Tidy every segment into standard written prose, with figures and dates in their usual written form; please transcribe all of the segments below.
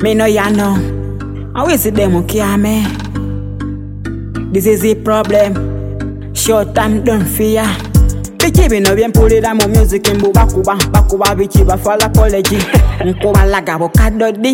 Me no ya know. How is it them care me? This is the problem. Short time don't fear. Bichi bino bien pulira mu music mbu bakuba bichi bafala college. Nkuba laga bokado di.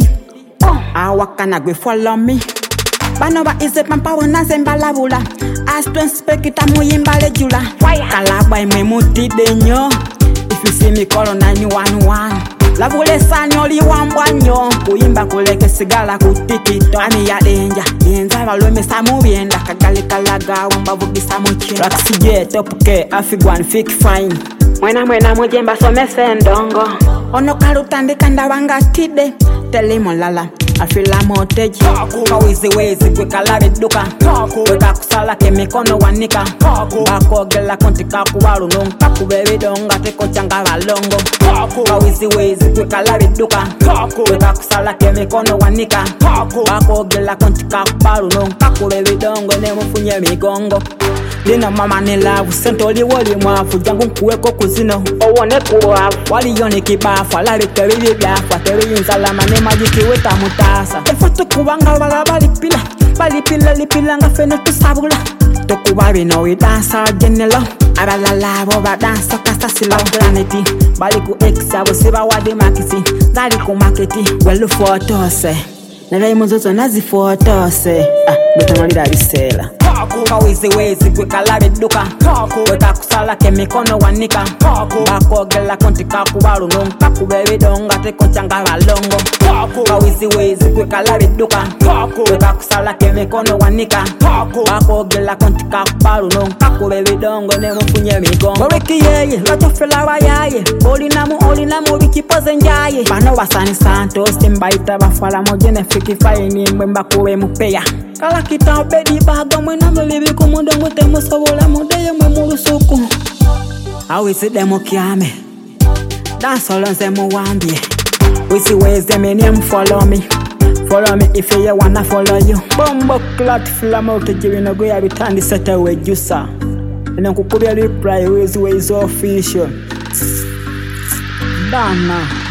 Awakana gwe follow me. Bano ba ise pampa wona sembalabula. Aston spekita muyimbale jula. Kalaba imwe muti denyo. If you see me call on 911. Lavule sani oli wambwanyo. Kuyimba kuleke sigala kutikito. Ani ya denja. Yenza balome samu bienda. Kagali kalaga wamba vugi samu chin. Raksi je top ke afigwan fik fine. Mwena mujemba somese ndongo. Ono karutande kanda wanga tide. Telimo lala. Afila moteji kawizi wezi kwe kalari duka weka kusala ke mikono wanika bako gela konti kakuwaru nonka kubebe donga teko changa valongo kawizi wezi kwe kalari duka weka kusala ke mikono wanika bako gela konti kakuwaru nonka kubebe dongo nemufunye migongo Dina mama ni love sentoli wali mwafu jangu nkuweko kuzino owone kuwafu wali yoni kibafu alari kebibi byafu tebi yinzalama ne majiki weta mutasa efoto kubanga balipila lipila nga fene tusabula tokubabi no we dansa genelo abalala bo ba dansa kasasilo planeti bali ku exabo siba wadi makisi dali ku marketi welu photose nalai muzozo nazi photose betonolira bisela kawizi wezi kwe kalari duka weka kusala ke mikono wanika bako gela konti kakuwaru nonka kubebe donga teko changa valongo kawizi wezi kwe kalari duka weka kusala ke mikono wanika bako gela konti kakuwaru nonka kubebe dongo nemufunye migongo Boreki yeye locho felawa yaye olinamu bikipoze njaye Bano wasani santos timbaita bafala mojene fiki faini mwemba kuwe mupeya Kala kita obedi baga mwena melibi kumundo mwete musobola mudeye mwe mulusuku Awisi demo kiame Dance olonze muwambie Wisi weze meni follow me if you wanna follow you Bombo clat flama utejibino goya bitandi seta wejusa Ina kukubia reply wezi official Dana